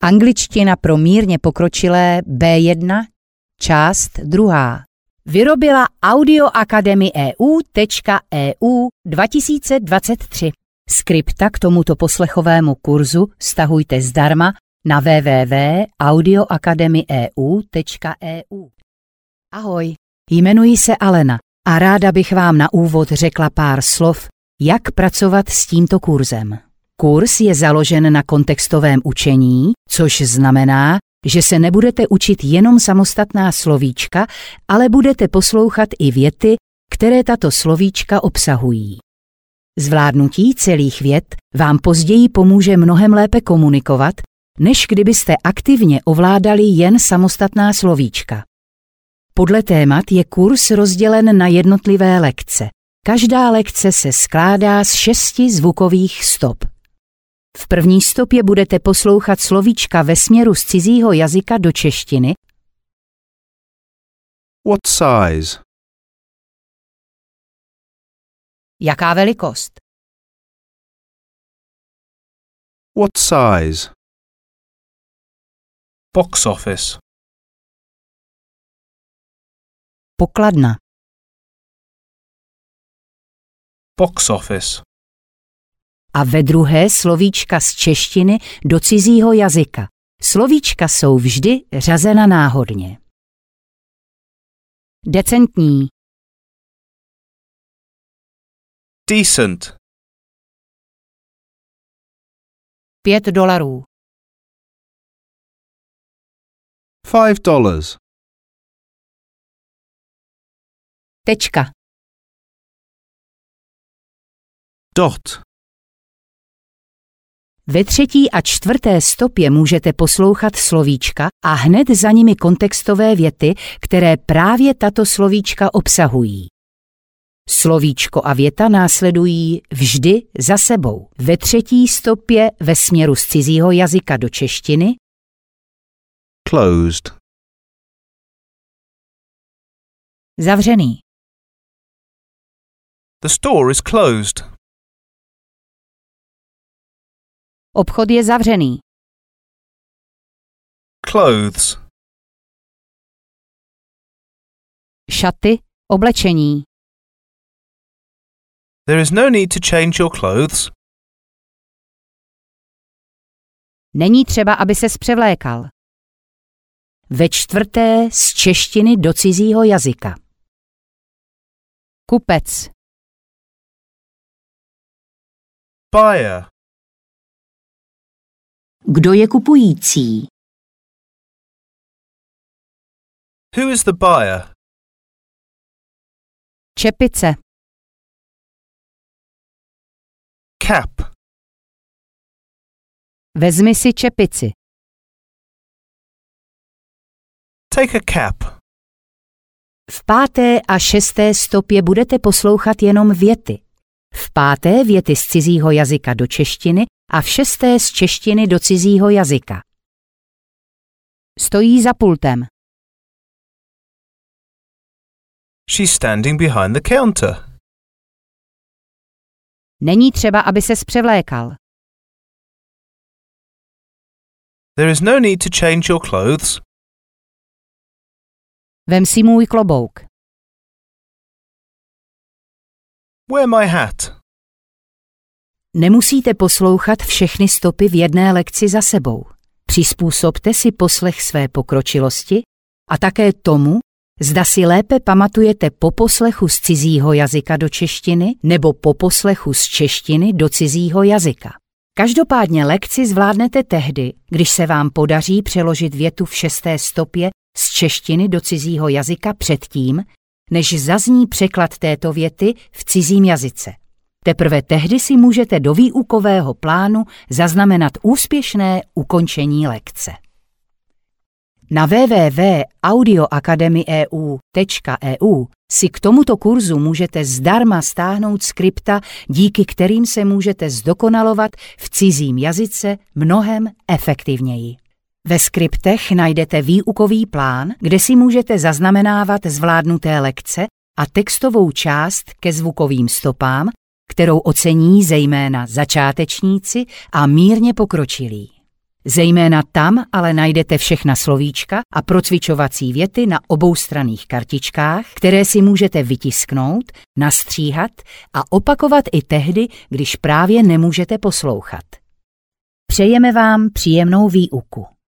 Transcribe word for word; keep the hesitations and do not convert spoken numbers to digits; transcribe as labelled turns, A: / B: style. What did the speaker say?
A: Angličtina pro mírně pokročilé bé jedna, část druhá. Vyrobila Audio Academy E U tečka E U dva tisíce dvacet tři. Skripta k tomuto poslechovému kurzu stahujte zdarma na w w w tečka audio academy e u tečka e u. Ahoj, jmenuji se Alena a ráda bych vám na úvod řekla pár slov, jak pracovat s tímto kurzem. Kurz je založen na kontextovém učení, což znamená, že se nebudete učit jenom samostatná slovíčka, ale budete poslouchat i věty, které tato slovíčka obsahují. Zvládnutí celých vět vám později pomůže mnohem lépe komunikovat, než kdybyste aktivně ovládali jen samostatná slovíčka. Podle témat je kurz rozdělen na jednotlivé lekce. Každá lekce se skládá z šesti zvukových stop. V první stopě budete poslouchat slovíčka ve směru z cizího jazyka do češtiny.
B: What size?
A: Jaká velikost?
B: What size?
C: Box office.
A: Pokladna.
C: Box office.
A: A ve druhé slovíčka z češtiny do cizího jazyka. Slovíčka jsou vždy řazena náhodně. Decentní.
C: Decent.
A: Pět dolarů.
B: Five dollars.
A: Tečka.
B: Dot.
A: Ve třetí a čtvrté stopě můžete poslouchat slovíčka a hned za nimi kontextové věty, které právě tato slovíčka obsahují. Slovíčko a věta následují vždy za sebou. Ve třetí stopě ve směru z cizího jazyka do češtiny.
B: Closed.
A: Zavřený.
C: The store is closed.
A: Obchod je zavřený.
C: Clothes.
A: Šaty, oblečení.
C: There is no need to change your clothes.
A: Není třeba, aby ses převlékal. Ve čtvrté z češtiny do cizího jazyka. Kupec.
C: Buyer.
A: Kdo je kupující?
C: Who is the buyer?
A: Čepice.
C: Cap.
A: Vezmi si čepici.
C: Take a cap.
A: V páté a šesté stopě budete poslouchat jenom věty. V páté věty z cizího jazyka do češtiny a v šesté z češtiny do cizího jazyka. Stojí za pultem.
C: She's standing behind the counter.
A: Není třeba, aby ses převlékal.
C: There is no need to change your clothes.
A: Vem si můj klobouk.
C: Wear my hat.
A: Nemusíte poslouchat všechny stopy v jedné lekci za sebou. Přizpůsobte si poslech své pokročilosti a také tomu, zda si lépe pamatujete po poslechu z cizího jazyka do češtiny nebo po poslechu z češtiny do cizího jazyka. Každopádně lekci zvládnete tehdy, když se vám podaří přeložit větu v šesté stopě z češtiny do cizího jazyka předtím, než zazní překlad této věty v cizím jazyce. Teprve tehdy si můžete do výukového plánu zaznamenat úspěšné ukončení lekce. Na w w w tečka audio academy e u tečka e u si k tomuto kurzu můžete zdarma stáhnout skripta, díky kterým se můžete zdokonalovat v cizím jazyce mnohem efektivněji. Ve skriptech najdete výukový plán, kde si můžete zaznamenávat zvládnuté lekce a textovou část ke zvukovým stopám, kterou ocení zejména začátečníci a mírně pokročilí. Zejména tam ale najdete všechna slovíčka a procvičovací věty na oboustranných kartičkách, které si můžete vytisknout, nastříhat a opakovat i tehdy, když právě nemůžete poslouchat. Přejeme vám příjemnou výuku.